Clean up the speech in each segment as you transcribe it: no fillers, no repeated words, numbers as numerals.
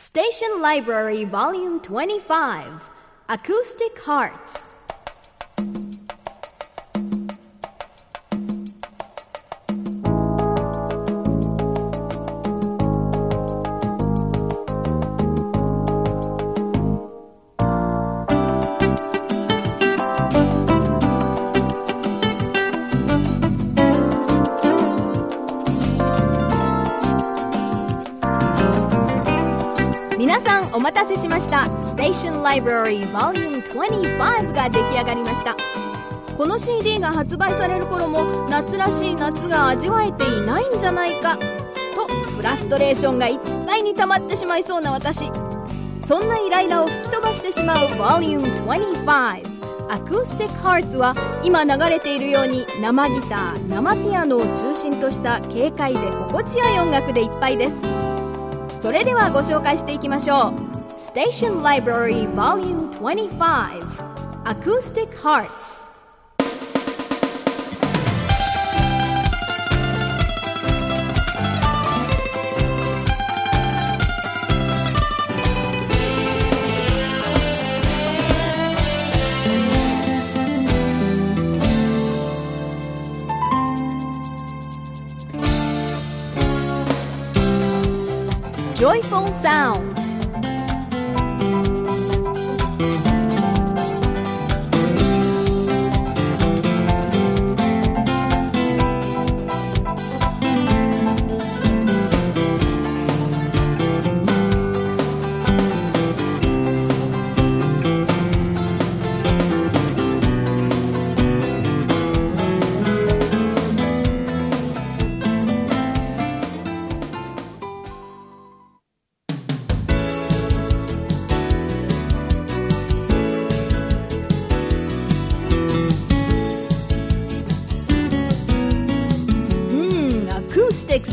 Station Library Volume 25 Acoustic Hearts皆さんお待たせしました。 Station Library Volume 25が出来上がりました。この CD が発売される頃も夏らしい夏が味わえていないんじゃないかとフラストレーションがいっぱいに溜まってしまいそうな私、そんなイライラを吹き飛ばしてしまう Volume 25 Acoustic Hearts は今流れているように生ギター、生ピアノを中心とした軽快で心地よい音楽でいっぱいです。それではご紹介していきましょう。 Station Library Volume 25 Acoustic Hearts。 Joyful Sound。Acoustic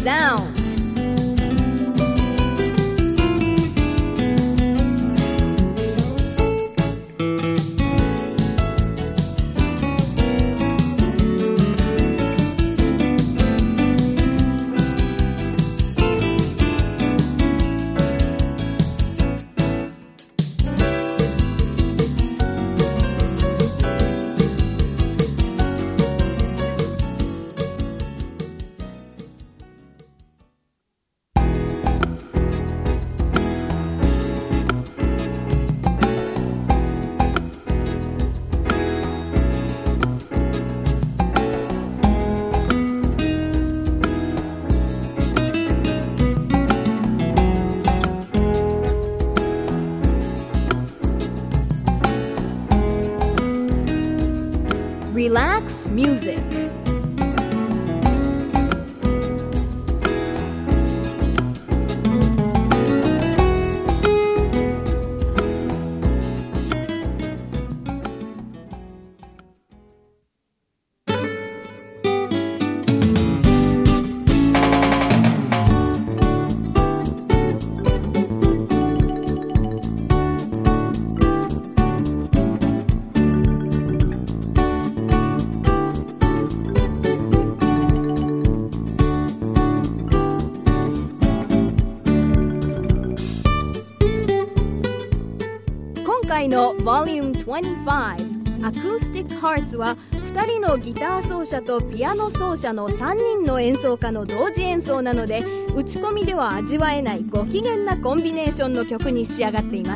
Sound。Relax Music。今回の Volume 25 Acoustic Hearts は2人のギター奏者とピアノ奏者の3人の演奏家の同時演奏なので、打ち込みでは味わえないご機嫌なコンビネーションの曲に仕上がっています。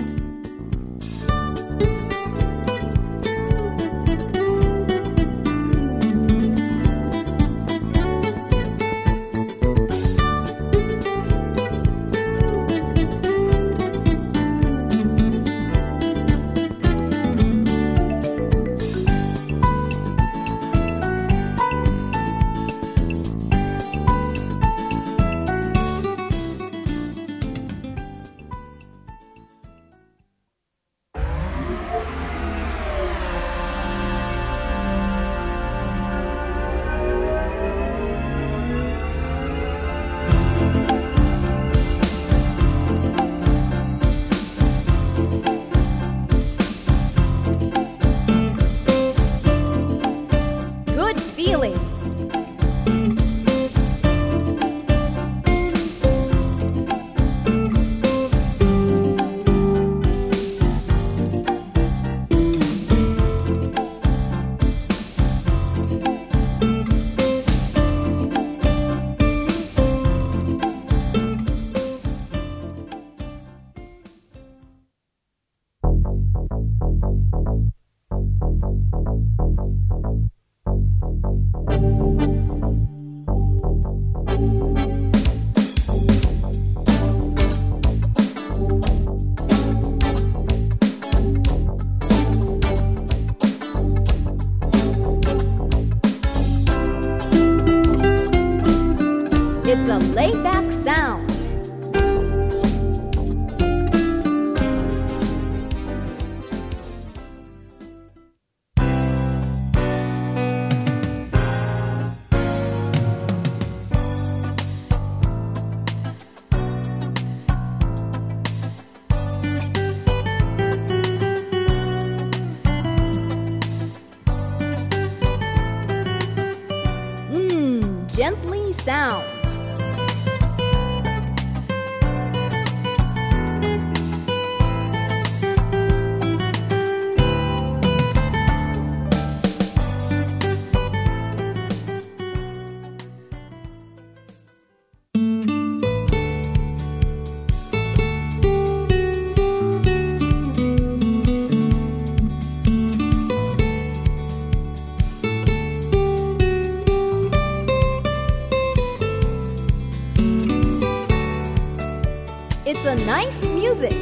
nice music.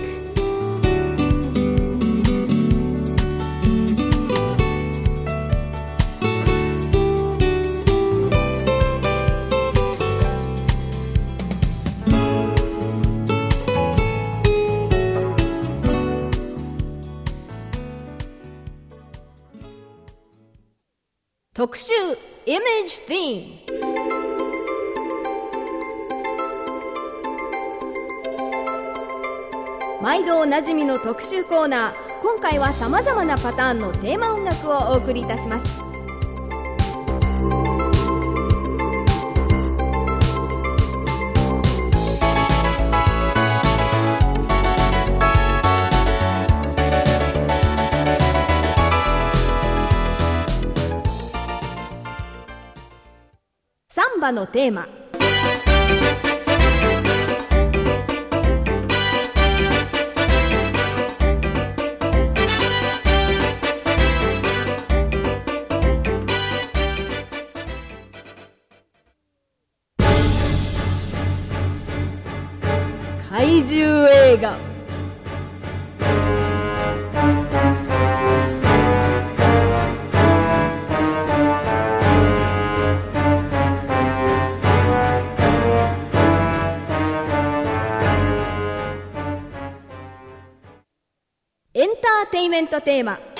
特集 Image Theme。 毎度おなじみの特集コーナー。今回はさまざまなパターンのテーマ音楽をお送りいたします。サンバのテーマ。怪獣映画。エンターテイメントテーマ。